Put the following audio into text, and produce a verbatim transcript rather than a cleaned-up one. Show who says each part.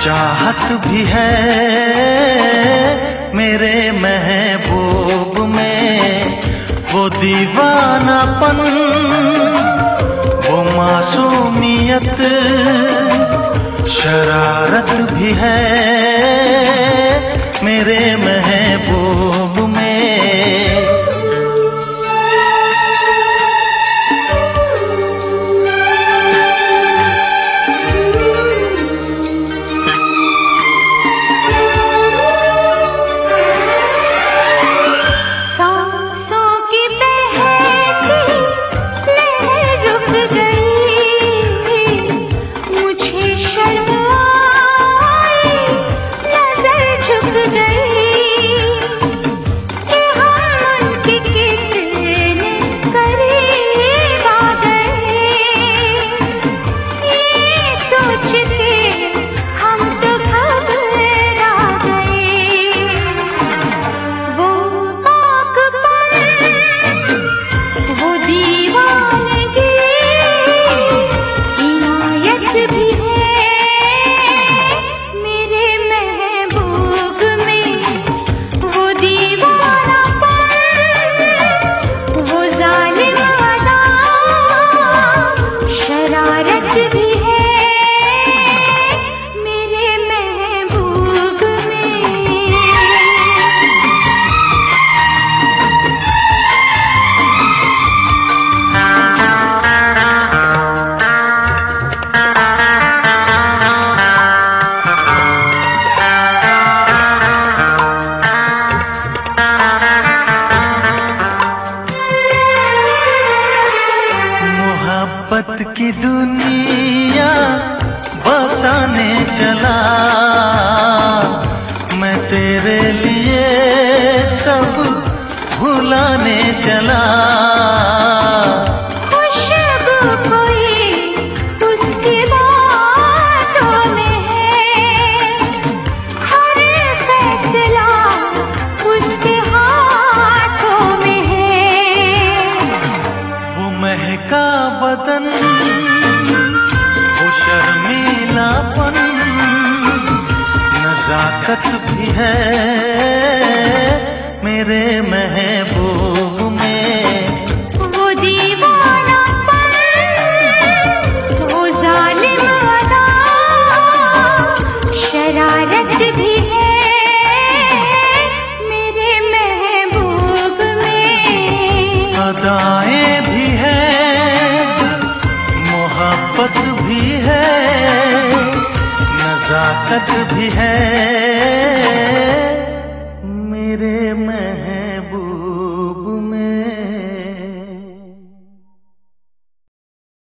Speaker 1: चाहत भी है मेरे महबूब में, वो दीवानापन, वो मासूमियत, शरारत भी है मेरे महबूब में। मोहब्बत की दुनिया बसाने चला मैं, तेरे लिए सब भुलाने चला।
Speaker 2: खुशबू कोई उसकी बातों में है, हर फैसला उसके हाथों में है।
Speaker 1: वो महका बदन, वो शर्मीलापन, नजाकत भी है मेरे महबूब में।
Speaker 2: वो दीवानापन, वो जालिम अदा, शरारत भी है मेरे महबूब में।
Speaker 1: अदाएं भी है, मोहब्बत भी है, नजाकत भी है मेरे महबूब।